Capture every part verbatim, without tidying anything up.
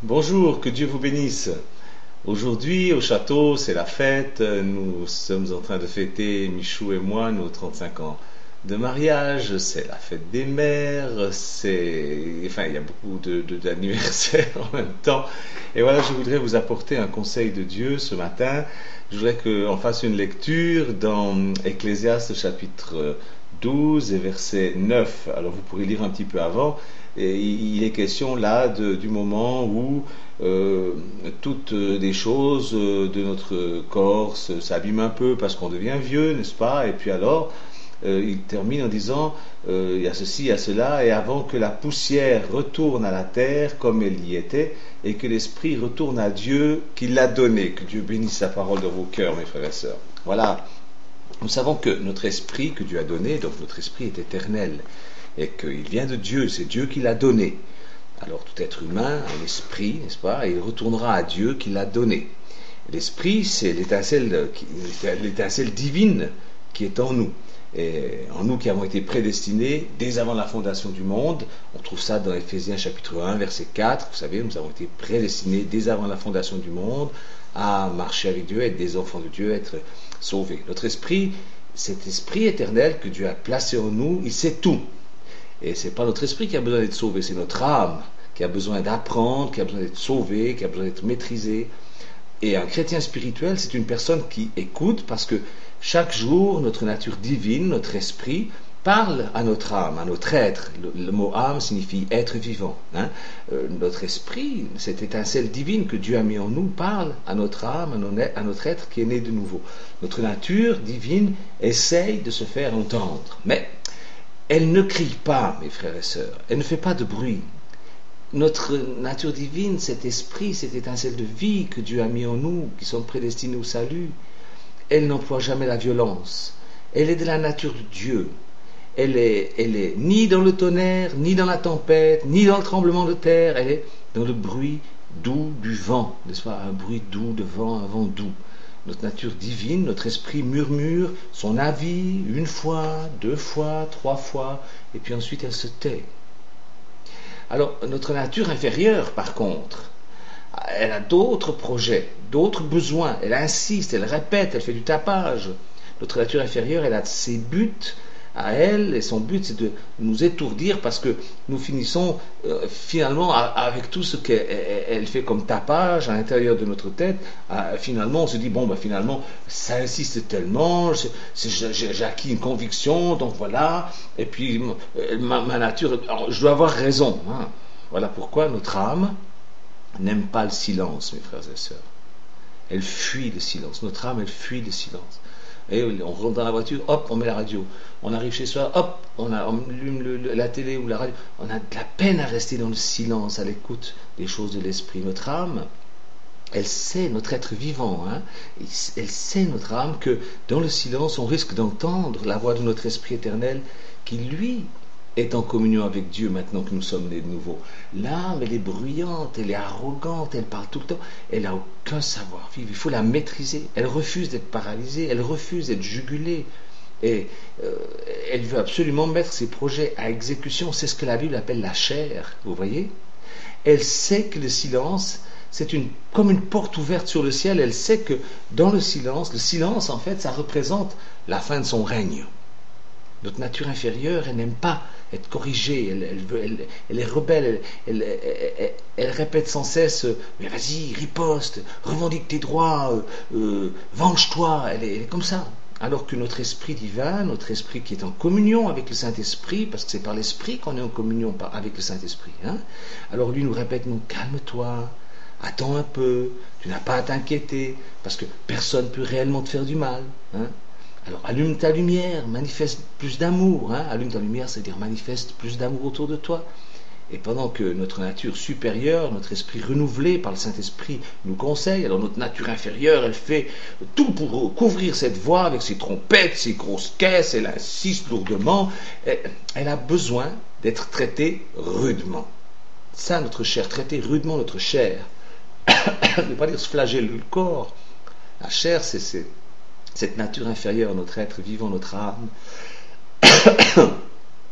Bonjour, que Dieu vous bénisse. Aujourd'hui, au château, c'est la fête. Nous sommes en train de fêter, Michou et moi, nos trente-cinq ans de mariage. C'est la fête des mères. C'est, enfin, il y a beaucoup de, de- d'anniversaires en même temps. Et voilà, je voudrais vous apporter un conseil de Dieu ce matin. Je voudrais qu'on fasse une lecture dans Ecclésiaste chapitre douze et verset neuf. Alors, vous pourrez lire un petit peu avant. Et il est question là de- du moment où euh, toutes les choses euh, de notre corps se- s'abîment un peu parce qu'on devient vieux, n'est-ce pas? Et puis alors, euh, il termine en disant, euh, il y a ceci, il y a cela, et avant que la poussière retourne à la terre comme elle y était, et que l'esprit retourne à Dieu qui l'a donné. Que Dieu bénisse sa parole dans vos cœurs, mes frères et sœurs. Voilà. Nous savons que notre esprit que Dieu a donné, donc notre esprit est éternel, et qu'il vient de Dieu, c'est Dieu qui l'a donné. Alors tout être humain a un esprit, n'est-ce pas, et il retournera à Dieu qui l'a donné. L'esprit, c'est l'étincelle, l'étincelle divine qui est en nous. Et en nous qui avons été prédestinés dès avant la fondation du monde. On trouve ça dans Éphésiens chapitre un, verset quatre. Vous savez, nous avons été prédestinés dès avant la fondation du monde à marcher avec Dieu, être des enfants de Dieu, être sauvés. Notre esprit, cet esprit éternel que Dieu a placé en nous, il sait tout. Et ce n'est pas notre esprit qui a besoin d'être sauvé, c'est notre âme qui a besoin d'apprendre, qui a besoin d'être sauvée, qui a besoin d'être maîtrisée. Et un chrétien spirituel, c'est une personne qui écoute parce que chaque jour, notre nature divine, notre esprit, parle à notre âme, à notre être. Le, le mot âme signifie être vivant. Hein. Euh, notre esprit, cette étincelle divine que Dieu a mis en nous, parle à notre âme, à notre être qui est né de nouveau. Notre nature divine essaye de se faire entendre. Mais elle ne crie pas, mes frères et sœurs, elle ne fait pas de bruit. Notre nature divine, cet esprit, cette étincelle de vie que Dieu a mis en nous, qui sont prédestinés au salut, elle n'emploie jamais la violence. Elle est de la nature de Dieu. Elle est, elle est ni dans le tonnerre, ni dans la tempête, ni dans le tremblement de terre. Elle est dans le bruit doux du vent, n'est-ce pas? Un bruit doux de vent, un vent doux. Notre nature divine, notre esprit murmure son avis une fois, deux fois, trois fois, et puis ensuite elle se tait. Alors, notre nature inférieure, par contre, elle a d'autres projets, d'autres besoins, elle insiste, elle répète, elle fait du tapage. Notre nature inférieure, elle a ses buts à elle, et son but c'est de nous étourdir parce que nous finissons euh, finalement avec tout ce qu'elle fait comme tapage à l'intérieur de notre tête. Euh, finalement on se dit bon ben finalement ça insiste tellement, j'ai acquis une conviction, donc voilà, et puis euh, ma, ma nature, alors, je dois avoir raison, hein. Voilà pourquoi notre âme n'aime pas le silence, mes frères et sœurs. Elle fuit le silence, notre âme elle fuit le silence. Et on rentre dans la voiture, hop, on met la radio. On arrive chez soi, hop, on, a, on allume le, la télé ou la radio. On a de la peine à rester dans le silence, à l'écoute des choses de l'esprit. Notre âme, elle sait, notre être vivant, hein, elle sait, notre âme, que dans le silence, on risque d'entendre la voix de notre esprit éternel qui, lui, est en communion avec Dieu maintenant que nous sommes nés de nouveau. L'âme, elle est bruyante, elle est arrogante, elle parle tout le temps, elle n'a aucun savoir-vivre, il faut la maîtriser, elle refuse d'être paralysée, elle refuse d'être jugulée, et euh, elle veut absolument mettre ses projets à exécution, c'est ce que la Bible appelle la chair, vous voyez. Elle sait que le silence, c'est une, comme une porte ouverte sur le ciel, elle sait que dans le silence, le silence en fait, ça représente la fin de son règne. Notre nature inférieure, elle n'aime pas être corrigée, elle, elle, veut, elle, elle est rebelle, elle, elle, elle, elle répète sans cesse « mais vas-y, riposte, revendique tes droits, euh, euh, venge-toi », elle, elle est comme ça. Alors que notre esprit divin, notre esprit qui est en communion avec le Saint-Esprit, parce que c'est par l'Esprit qu'on est en communion avec le Saint-Esprit, hein, alors lui nous répète « non, calme-toi, attends un peu, tu n'as pas à t'inquiéter, parce que personne ne peut réellement te faire du mal, hein. Alors allume ta lumière, manifeste plus d'amour, hein. Allume ta lumière, c'est-à-dire manifeste plus d'amour autour de toi. Et pendant que notre nature supérieure, notre esprit renouvelé par le Saint-Esprit nous conseille, alors notre nature inférieure, elle fait tout pour couvrir cette voix avec ses trompettes, ses grosses caisses, elle insiste lourdement, elle a besoin d'être traitée rudement. Ça, notre chair, traiter rudement notre chair. Je ne veux pas dire se flageller le corps. La chair, c'est... c'est cette nature inférieure, notre être vivant, notre âme,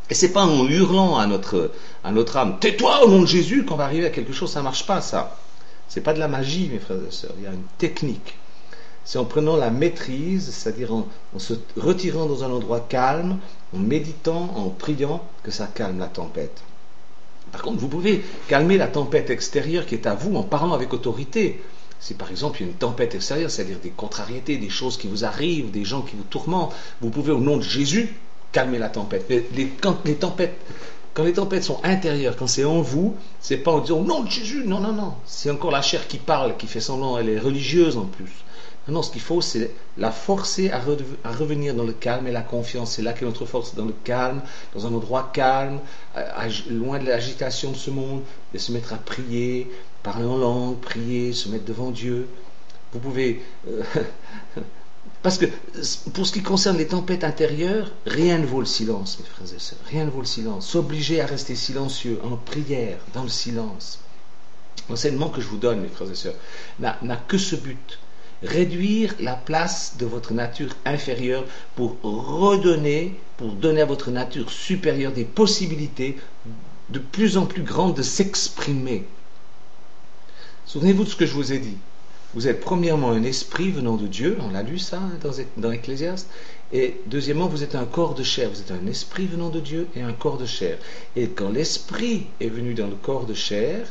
Et c'est pas en hurlant à notre, à notre âme, tais-toi au nom de Jésus, qu'on va arriver à quelque chose, ça marche pas ça. C'est pas de la magie, mes frères et sœurs, il y a une technique. C'est en prenant la maîtrise, c'est-à-dire en, en se retirant dans un endroit calme, en méditant, en priant, que ça calme la tempête. Par contre, vous pouvez calmer la tempête extérieure qui est à vous en parlant avec autorité. Si par exemple il y a une tempête extérieure, c'est-à-dire des contrariétés, des choses qui vous arrivent, des gens qui vous tourmentent, vous pouvez au nom de Jésus calmer la tempête. Les, les, quand, les tempêtes, quand les tempêtes sont intérieures, quand c'est en vous, c'est pas en disant au nom de Jésus, non, non, non. C'est encore la chair qui parle, qui fait semblant, elle est religieuse en plus. Non, non, ce qu'il faut, c'est la forcer à, re, à revenir dans le calme et la confiance. C'est là qu'est notre force, dans le calme, dans un endroit calme, à, à, loin de l'agitation de ce monde, de se mettre à prier, parler en langue, prier, se mettre devant Dieu. Vous pouvez... Euh, parce que pour ce qui concerne les tempêtes intérieures, rien ne vaut le silence, mes frères et sœurs. Rien ne vaut le silence. S'obliger à rester silencieux, en prière, dans le silence. L'enseignement que je vous donne, mes frères et sœurs, n'a, n'a que ce but. Réduire la place de votre nature inférieure pour redonner, pour donner à votre nature supérieure des possibilités de plus en plus grandes de s'exprimer. Souvenez-vous de ce que je vous ai dit. Vous êtes premièrement un esprit venant de Dieu, on l'a lu ça dans, dans Ecclésiaste, et deuxièmement vous êtes un corps de chair, vous êtes un esprit venant de Dieu et un corps de chair. Et quand l'esprit est venu dans le corps de chair,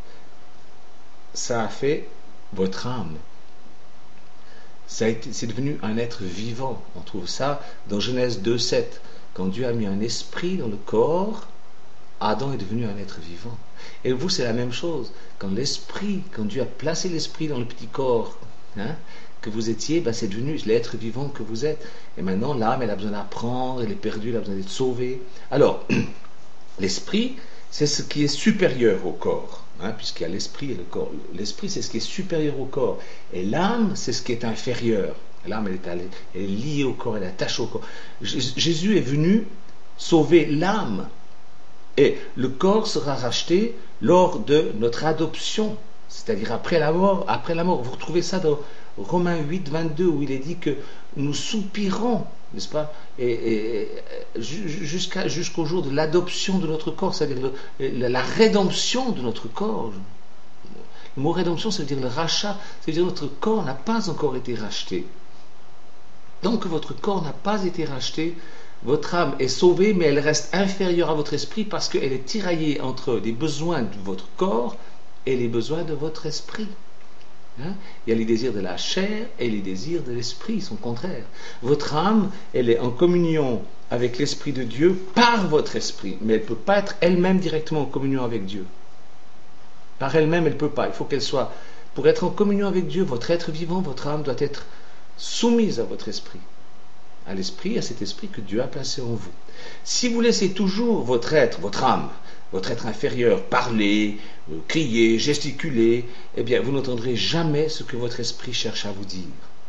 ça a fait votre âme. Ça a été, c'est devenu un être vivant. On trouve ça dans Genèse deux sept. Quand Dieu a mis un esprit dans le corps, Adam est devenu un être vivant. Et vous, c'est la même chose. Quand l'esprit, quand Dieu a placé l'esprit dans le petit corps hein, que vous étiez, ben c'est devenu l'être vivant que vous êtes. Et maintenant, l'âme, elle a besoin d'apprendre, elle est perdue, elle a besoin d'être sauvée. Alors, l'esprit, c'est ce qui est supérieur au corps. Hein, puisqu'il y a l'esprit et le corps. L'esprit, c'est ce qui est supérieur au corps. Et l'âme, c'est ce qui est inférieur. L'âme, elle est, allée, elle est liée au corps, elle est attachée au corps. Jésus est venu sauver l'âme. Et le corps sera racheté lors de notre adoption. C'est-à-dire après la mort. Après la mort. Vous retrouvez ça dans Romains huit, vingt-deux, où il est dit que nous soupirons, n'est-ce pas, et, et, jusqu'à, jusqu'au jour de l'adoption de notre corps, c'est-à-dire le, la rédemption de notre corps. Le mot rédemption, ça veut dire le rachat, ça veut dire que notre corps n'a pas encore été racheté. Donc votre corps n'a pas été racheté, votre âme est sauvée, mais elle reste inférieure à votre esprit parce qu'elle est tiraillée entre les besoins de votre corps et les besoins de votre esprit. Hein? Il y a les désirs de la chair et les désirs de l'esprit, ils sont contraires. Votre âme, elle est en communion avec l'Esprit de Dieu par votre esprit, mais elle ne peut pas être elle-même directement en communion avec Dieu. Par elle-même, elle ne peut pas. Il faut qu'elle soit, pour être en communion avec Dieu, votre être vivant, votre âme doit être soumise à votre esprit, à l'esprit, à cet esprit que Dieu a placé en vous. Si vous laissez toujours votre être, votre âme, votre être inférieur, parler, crier, gesticuler, eh bien, vous n'entendrez jamais ce que votre esprit cherche à vous dire.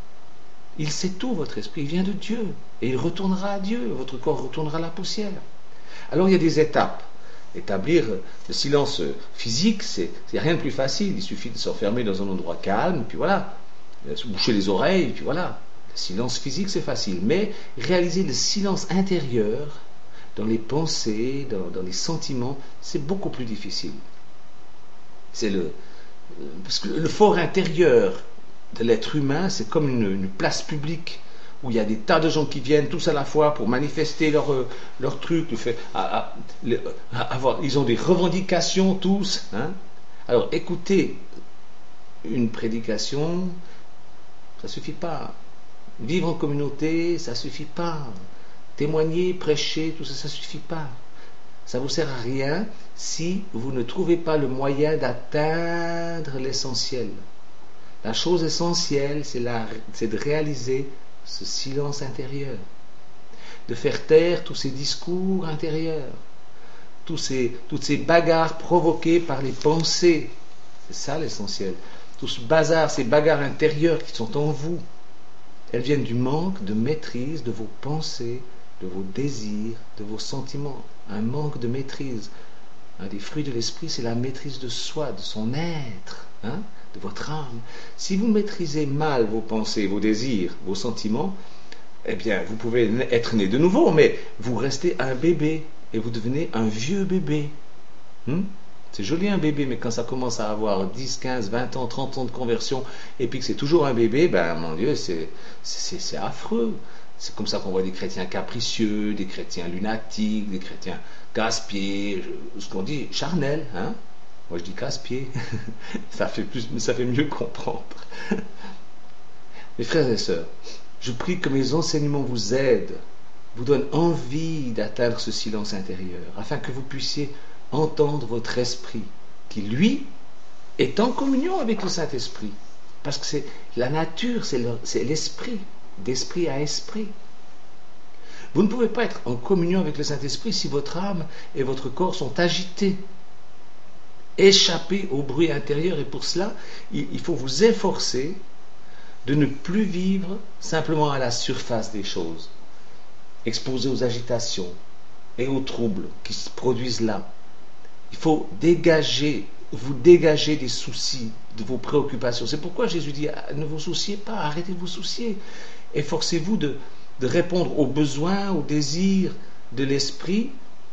Il sait tout, votre esprit, il vient de Dieu, et il retournera à Dieu, votre corps retournera à la poussière. Alors, il y a des étapes. Établir le silence physique, c'est, c'est rien de plus facile, il suffit de s'enfermer dans un endroit calme, puis voilà, se boucher les oreilles, puis voilà. Le silence physique, c'est facile, mais réaliser le silence intérieur, dans les pensées, dans, dans les sentiments, c'est beaucoup plus difficile. C'est le, parce que le fort intérieur de l'être humain, c'est comme une, une place publique où il y a des tas de gens qui viennent tous à la fois pour manifester leur, leur truc, le fait, à, à, à avoir, ils ont des revendications tous. Hein. Alors écouter une prédication, ça ne suffit pas. Vivre en communauté, ça ne suffit pas. Témoigner, prêcher, tout ça, ça ne suffit pas. Ça ne vous sert à rien si vous ne trouvez pas le moyen d'atteindre l'essentiel. La chose essentielle, c'est, la, c'est de réaliser ce silence intérieur, de faire taire tous ces discours intérieurs, tous ces, toutes ces bagarres provoquées par les pensées. C'est ça l'essentiel. Tout ce bazar, ces bagarres intérieures qui sont en vous, elles viennent du manque de maîtrise de vos pensées, de vos désirs, de vos sentiments. Un manque de maîtrise. Un des fruits de l'esprit, c'est la maîtrise de soi, de son être, hein, de votre âme. Si vous maîtrisez mal vos pensées, vos désirs, vos sentiments, eh bien, vous pouvez être né de nouveau, mais vous restez un bébé. et vous devenez un vieux bébé. Hmm? C'est joli un bébé, mais quand ça commence à avoir dix, quinze, vingt ans, trente ans de conversion, et puis que c'est toujours un bébé, ben mon Dieu, c'est, c'est, c'est affreux. C'est comme ça qu'on voit des chrétiens capricieux, des chrétiens lunatiques, des chrétiens casse-pieds, ce qu'on dit charnel, hein? Moi je dis casse-pied, ça fait plus, ça fait mieux comprendre. Mes frères et sœurs, je prie que mes enseignements vous aident, vous donnent envie d'atteindre ce silence intérieur, afin que vous puissiez entendre votre esprit, qui lui est en communion avec le Saint-Esprit. Parce que c'est la nature, c'est, le, c'est l'esprit, d'esprit à esprit. Vous ne pouvez pas être en communion avec le Saint-Esprit si votre âme et votre corps sont agités, échappés au bruit intérieur, et pour cela, il, il faut vous efforcer de ne plus vivre simplement à la surface des choses, exposé aux agitations et aux troubles qui se produisent là. Il faut dégager, vous dégager des soucis, de vos préoccupations. C'est pourquoi Jésus dit, ne vous souciez pas, arrêtez de vous soucier. Efforcez-vous de, de répondre aux besoins, aux désirs de l'esprit,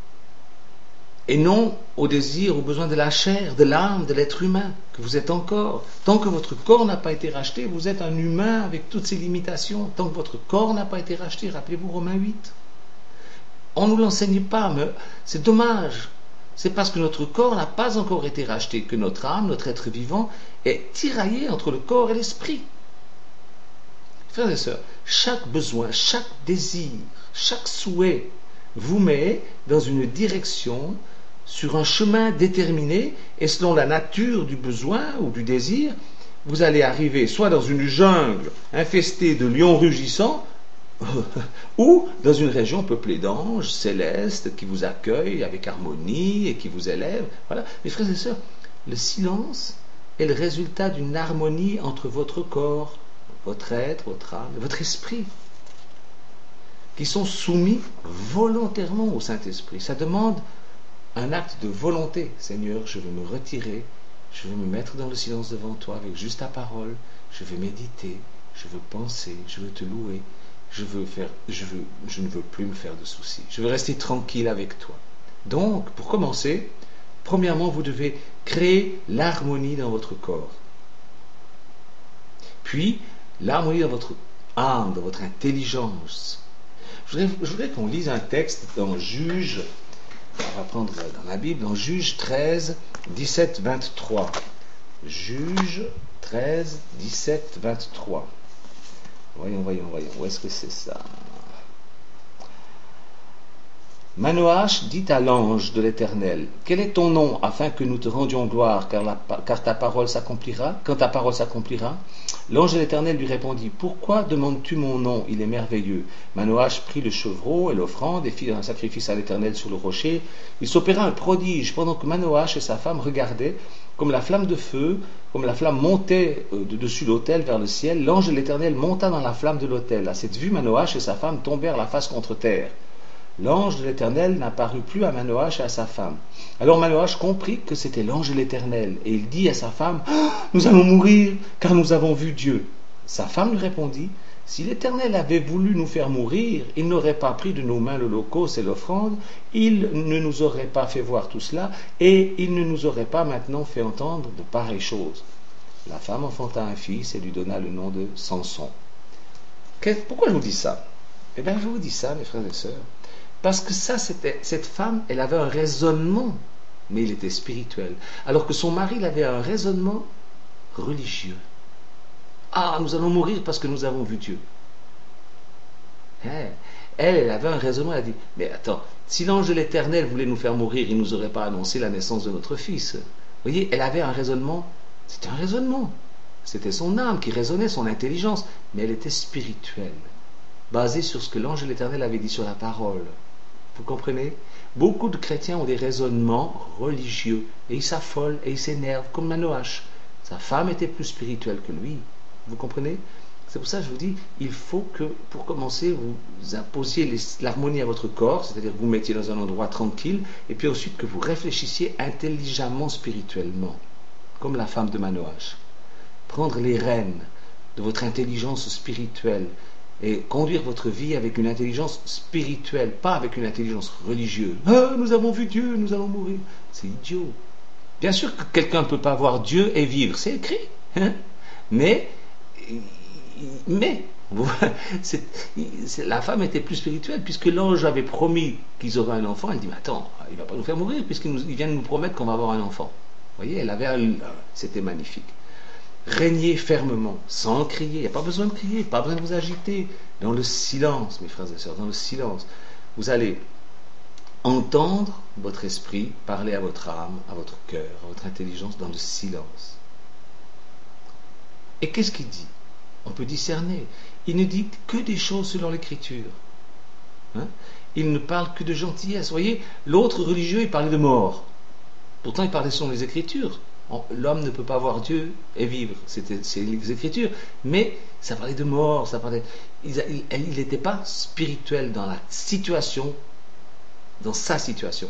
et non aux désirs, aux besoins de la chair, de l'âme, de l'être humain, que vous êtes encore. Tant que votre corps n'a pas été racheté, vous êtes un humain avec toutes ses limitations. Tant que votre corps n'a pas été racheté, rappelez-vous Romains huit. On ne nous l'enseigne pas, mais c'est dommage. C'est parce que notre corps n'a pas encore été racheté que notre âme, notre être vivant, est tiraillé entre le corps et l'esprit. Frères et sœurs, chaque besoin, chaque désir, chaque souhait vous met dans une direction, sur un chemin déterminé, et selon la nature du besoin ou du désir, vous allez arriver soit dans une jungle infestée de lions rugissants, ou dans une région peuplée d'anges célestes qui vous accueillent avec harmonie et qui vous élèvent. Voilà. Mes frères et sœurs, le silence est le résultat d'une harmonie entre votre corps, votre être, votre âme et votre esprit, qui sont soumis volontairement au Saint-Esprit. Ça demande un acte de volonté. Seigneur, je veux me retirer, je veux me mettre dans le silence devant toi avec juste ta parole, je veux méditer, je veux penser, je veux te louer. Je, veux faire, je, veux, je ne veux plus me faire de soucis. Je veux rester tranquille avec toi. Donc, pour commencer, premièrement, vous devez créer l'harmonie dans votre corps. Puis, l'harmonie dans votre âme, dans votre intelligence. Je voudrais, je voudrais qu'on lise un texte dans Juge, on va prendre dans la Bible, dans Juge treize, dix-sept, vingt-trois. Juge treize, dix-sept, vingt-trois. Voyons, voyons, voyons. Où est-ce que c'est ça? Manoach dit à l'ange de l'Éternel, quel est ton nom, afin que nous te rendions gloire, car, la, car ta parole s'accomplira, quand ta parole s'accomplira? L'ange de l'Éternel lui répondit, pourquoi demandes-tu mon nom? Il est merveilleux. Manoach prit le chevreau et l'offrande et fit un sacrifice à l'Éternel sur le rocher. Il s'opéra un prodige pendant que Manoach et sa femme regardaient, comme la flamme de feu, comme la flamme montait de dessus l'autel vers le ciel. L'ange de l'Éternel monta dans la flamme de l'autel. À cette vue, Manoach et sa femme tombèrent la face contre terre. L'ange de l'Éternel n'apparut plus à Manoach et à sa femme. Alors Manoach comprit que c'était l'ange de l'Éternel, et il dit à sa femme, oh, nous allons mourir, car nous avons vu Dieu. Sa femme lui répondit, si l'Éternel avait voulu nous faire mourir, il n'aurait pas pris de nos mains l'holocauste et l'offrande, il ne nous aurait pas fait voir tout cela, et il ne nous aurait pas maintenant fait entendre de pareilles choses. La femme enfanta un fils et lui donna le nom de Samson. Pourquoi je vous dis ça? Eh bien, je vous dis ça, mes frères et sœurs, parce que ça, c'était, cette femme, elle avait un raisonnement, mais il était spirituel. Alors que son mari, il avait un raisonnement religieux. Ah, nous allons mourir parce que nous avons vu Dieu. Hein? Elle, elle avait un raisonnement, elle a dit, mais attends, si l'ange de l'Éternel voulait nous faire mourir, il ne nous aurait pas annoncé la naissance de notre fils. Vous voyez, elle avait un raisonnement, c'était un raisonnement. C'était son âme qui raisonnait, son intelligence, mais elle était spirituelle, basée sur ce que l'ange de l'Éternel avait dit sur la parole. Vous comprenez? Beaucoup de chrétiens ont des raisonnements religieux, et ils s'affolent et ils s'énervent, comme Manoach. Sa femme était plus spirituelle que lui. Vous comprenez? C'est pour ça que je vous dis, il faut que, pour commencer, vous imposiez les, l'harmonie à votre corps, c'est-à-dire que vous mettiez dans un endroit tranquille, et puis ensuite que vous réfléchissiez intelligemment spirituellement, comme la femme de Manoach. Prendre les rênes de votre intelligence spirituelle et conduire votre vie avec une intelligence spirituelle, pas avec une intelligence religieuse. Ah, nous avons vu Dieu, nous allons mourir. C'est idiot. Bien sûr que quelqu'un ne peut pas voir Dieu et vivre, c'est écrit. Hein? Mais, mais c'est, c'est, la femme était plus spirituelle, puisque l'ange avait promis qu'ils auraient un enfant. Elle dit, mais attends, il ne va pas nous faire mourir, puisqu'il nous, il vient de nous promettre qu'on va avoir un enfant. Vous voyez, elle avait un, c'était magnifique. Régnez fermement, sans crier. Il n'y a pas besoin de crier, pas besoin de vous agiter. Dans le silence, mes frères et sœurs, dans le silence, vous allez entendre votre esprit parler à votre âme, à votre cœur, à votre intelligence, dans le silence. Et qu'est-ce qu'il dit? On peut discerner. Il ne dit que des choses selon l'Écriture. Hein? Il ne parle que de gentillesse. Vous voyez, l'autre religieux, il parlait de mort. Pourtant, il parlait selon les Écritures. L'homme ne peut pas voir Dieu et vivre. C'était, c'est les Écritures. Mais ça parlait de mort. Ça parlait... Il n'était pas spirituel dans la situation, dans sa situation.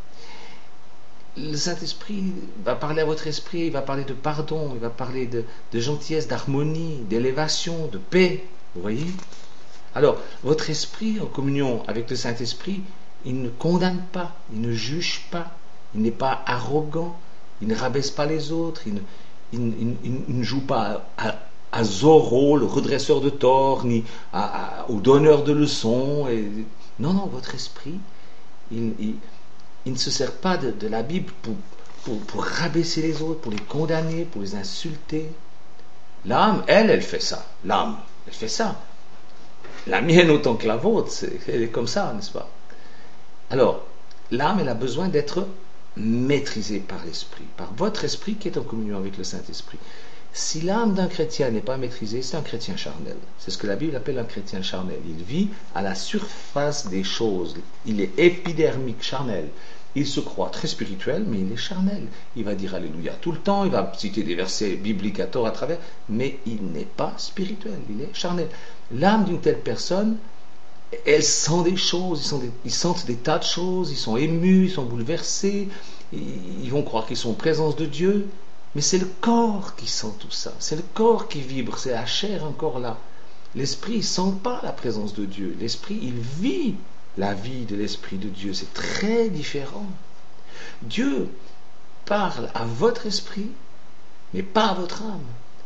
Le Saint-Esprit va parler à votre esprit, il va parler de pardon, il va parler de, de gentillesse, d'harmonie, d'élévation, de paix. Vous voyez? Alors, votre esprit, en communion avec le Saint-Esprit, il ne condamne pas, il ne juge pas, il n'est pas arrogant, il ne rabaisse pas les autres, il ne, il, il, il, il ne joue pas à, à, à Zorro, le redresseur de tort, ni à, à, au donneur de leçons. Et, non, non, votre esprit, il... il Il ne se sert pas de, de la Bible pour, pour, pour rabaisser les autres, pour les condamner, pour les insulter. L'âme, elle, elle fait ça. L'âme, elle fait ça. La mienne autant que la vôtre, c'est, elle est comme ça, n'est-ce pas? Alors, l'âme, elle a besoin d'être maîtrisée par l'esprit, par votre esprit qui est en communion avec le Saint-Esprit. Si l'âme d'un chrétien n'est pas maîtrisée, c'est un chrétien charnel. C'est ce que la Bible appelle un chrétien charnel. Il vit à la surface des choses. Il est épidermique, charnel. Il se croit très spirituel, mais il est charnel. Il va dire Alléluia tout le temps, il va citer des versets bibliques à tort à travers, mais il n'est pas spirituel, il est charnel. L'âme d'une telle personne, elle sent des choses, ils, sont des, ils sentent des tas de choses, ils sont émus, ils sont bouleversés, ils, ils vont croire qu'ils sont en présence de Dieu. Mais c'est le corps qui sent tout ça, c'est le corps qui vibre, c'est la chair encore là. L'esprit ne sent pas la présence de Dieu, l'esprit il vit la vie de l'esprit de Dieu, c'est très différent. Dieu parle à votre esprit, mais pas à votre âme.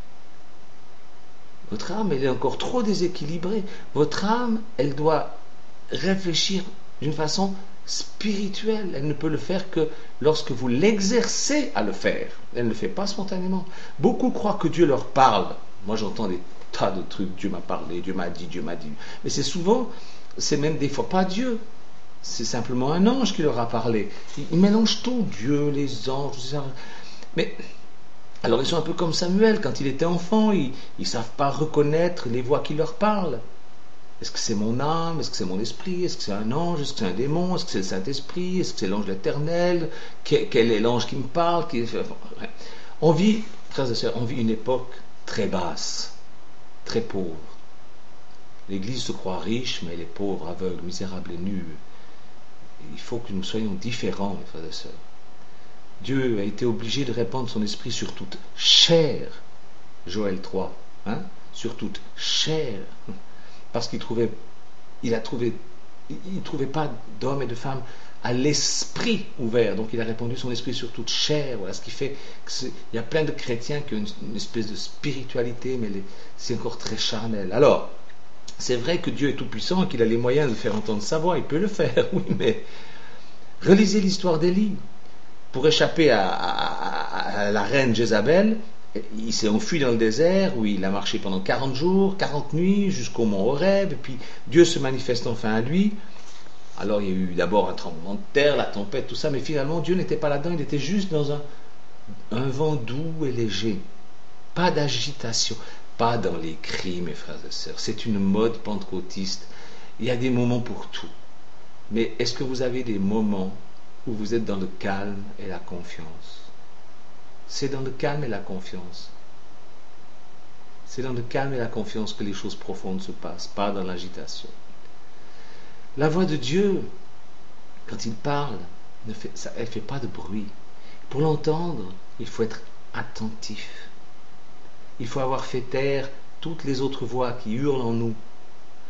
Votre âme, elle est encore trop déséquilibrée. Votre âme, elle doit réfléchir d'une façon spirituelle. Elle ne peut le faire que lorsque vous l'exercez à le faire. Elle ne le fait pas spontanément. Beaucoup croient que Dieu leur parle. Moi, j'entends des tas de trucs. Dieu m'a parlé, Dieu m'a dit, Dieu m'a dit. Mais c'est souvent, c'est même des fois pas Dieu. C'est simplement un ange qui leur a parlé. Ils, ils mélangent tout, Dieu, les anges, tout ça. Mais alors ils sont un peu comme Samuel quand il était enfant. Ils ne savent pas reconnaître les voix qui leur parlent. Est-ce que c'est mon âme? Est-ce que c'est mon esprit? Est-ce que c'est un ange? Est-ce que c'est un démon? Est-ce que c'est le Saint-Esprit? Est-ce que c'est l'ange de l'Éternel? Quel est l'ange qui me parle? On vit, frères et sœurs, on vit une époque très basse, très pauvre. L'Église se croit riche, mais elle est pauvre, aveugle, misérable et nulle. Il faut que nous soyons différents, mes frères et sœurs. Dieu a été obligé de répandre son esprit sur toute chair, Joël trois, hein, sur toute chair. Parce qu'il trouvait, il a trouvé, il ne trouvait pas d'hommes et de femmes à l'esprit ouvert. Donc il a répandu son esprit sur toute chair. Voilà ce qui fait qu'il y a plein de chrétiens qui ont une, une espèce de spiritualité, mais les, c'est encore très charnel. Alors, c'est vrai que Dieu est tout-puissant et qu'il a les moyens de faire entendre sa voix. Il peut le faire, oui, mais relisez l'histoire d'Élie. Pour échapper à, à, à la reine Jézabel, il s'est enfui dans le désert où il a marché pendant quarante jours, quarante nuits jusqu'au mont Horeb, et puis Dieu se manifeste enfin à lui. Alors il y a eu d'abord un tremblement de terre, la tempête, tout ça, mais finalement Dieu n'était pas là-dedans, il était juste dans un, un vent doux et léger. Pas d'agitation, pas dans les cris, mes frères et sœurs. C'est une mode pentecôtiste. Il y a des moments pour tout. Mais est-ce que vous avez des moments où vous êtes dans le calme et la confiance? C'est dans le calme et la confiance. C'est dans le calme et la confiance que les choses profondes se passent, pas dans l'agitation. La voix de Dieu, quand il parle, ne fait, ça, elle ne fait pas de bruit. Pour l'entendre, il faut être attentif. Il faut avoir fait taire toutes les autres voix qui hurlent en nous.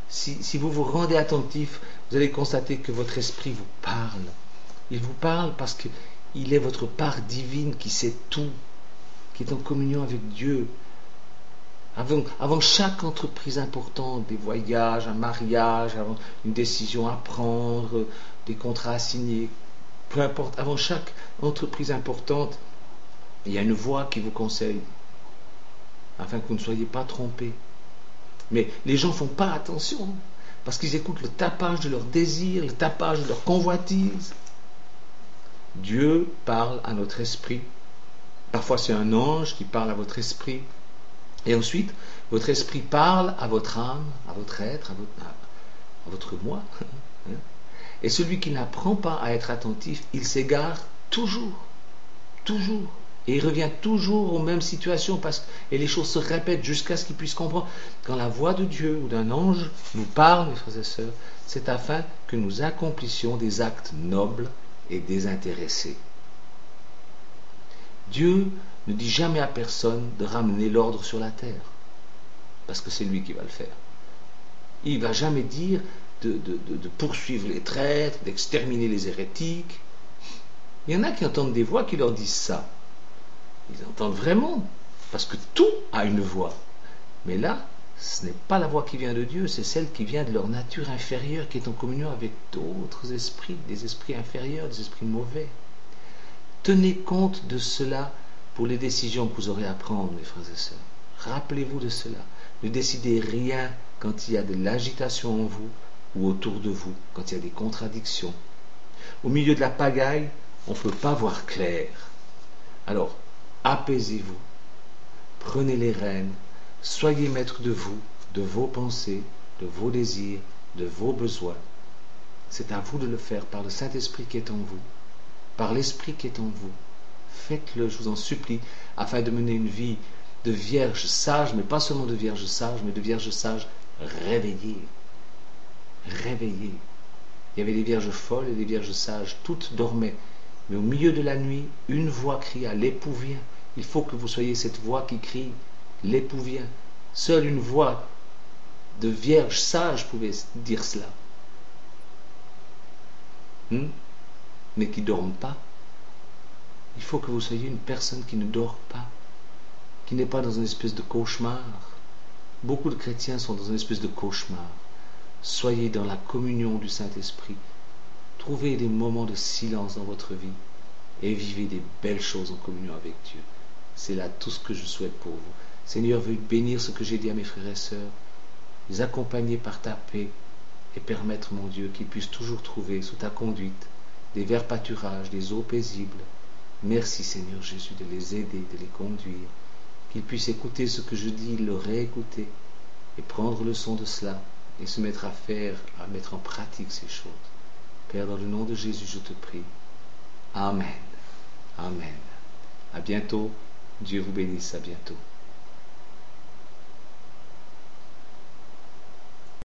si, si vous vous rendez attentif, vous allez constater que votre esprit vous parle. Il vous parle parce qu'il est votre part divine qui sait tout, qui est en communion avec Dieu. Avant, avant chaque entreprise importante, des voyages, un mariage, avant une décision à prendre, des contrats à signer, peu importe, avant chaque entreprise importante, il y a une voix qui vous conseille, afin que vous ne soyez pas trompés. Mais les gens ne font pas attention, parce qu'ils écoutent le tapage de leurs désirs, le tapage de leurs convoitises. Dieu parle à notre esprit. Parfois c'est un ange qui parle à votre esprit. Et ensuite, votre esprit parle à votre âme, à votre être, à votre, à votre moi. Et celui qui n'apprend pas à être attentif, il s'égare toujours. Toujours. Et il revient toujours aux mêmes situations parce, et les choses se répètent jusqu'à ce qu'il puisse comprendre. Quand la voix de Dieu ou d'un ange nous parle, mes frères et sœurs, c'est afin que nous accomplissions des actes nobles et désintéressés. Dieu ne dit jamais à personne de ramener l'ordre sur la terre, parce que c'est lui qui va le faire. Il ne va jamais dire de, de, de, de poursuivre les traîtres, d'exterminer les hérétiques. Il y en a qui entendent des voix qui leur disent ça. Ils entendent vraiment, parce que tout a une voix. Mais là, ce n'est pas la voix qui vient de Dieu, c'est celle qui vient de leur nature inférieure, qui est en communion avec d'autres esprits, des esprits inférieurs, des esprits mauvais. Tenez compte de cela pour les décisions que vous aurez à prendre, mes frères et sœurs. Rappelez-vous de cela. Ne décidez rien quand il y a de l'agitation en vous ou autour de vous, quand il y a des contradictions. Au milieu de la pagaille, on ne peut pas voir clair. Alors, apaisez-vous, prenez les rênes, soyez maître de vous, de vos pensées, de vos désirs, de vos besoins. C'est à vous de le faire par le Saint-Esprit qui est en vous, par l'Esprit qui est en vous. Faites-le, je vous en supplie, afin de mener une vie de vierge sage, mais pas seulement de vierge sage, mais de vierge sage réveillée. Réveillée. Il y avait des vierges folles et des vierges sages, toutes dormaient. Mais au milieu de la nuit, une voix cria, l'époux vient. Il faut que vous soyez cette voix qui crie, l'époux vient. Seule une voix de vierge sage pouvait dire cela. Hmm? Mais qui ne dorment pas. Il faut que vous soyez une personne qui ne dort pas, qui n'est pas dans une espèce de cauchemar. Beaucoup de chrétiens sont dans une espèce de cauchemar. Soyez dans la communion du Saint-Esprit. Trouvez des moments de silence dans votre vie et vivez des belles choses en communion avec Dieu. C'est là tout ce que je souhaite pour vous. Seigneur, veuille bénir ce que j'ai dit à mes frères et sœurs, les accompagner par ta paix et permettre, mon Dieu, qu'ils puissent toujours trouver sous ta conduite des verts pâturages, des eaux paisibles. Merci, Seigneur Jésus, de les aider, de les conduire, qu'ils puissent écouter ce que je dis, le réécouter et prendre leçon de cela et se mettre à faire, à mettre en pratique ces choses. Père, dans le nom de Jésus, je te prie. Amen. Amen. À bientôt. Dieu vous bénisse. À bientôt.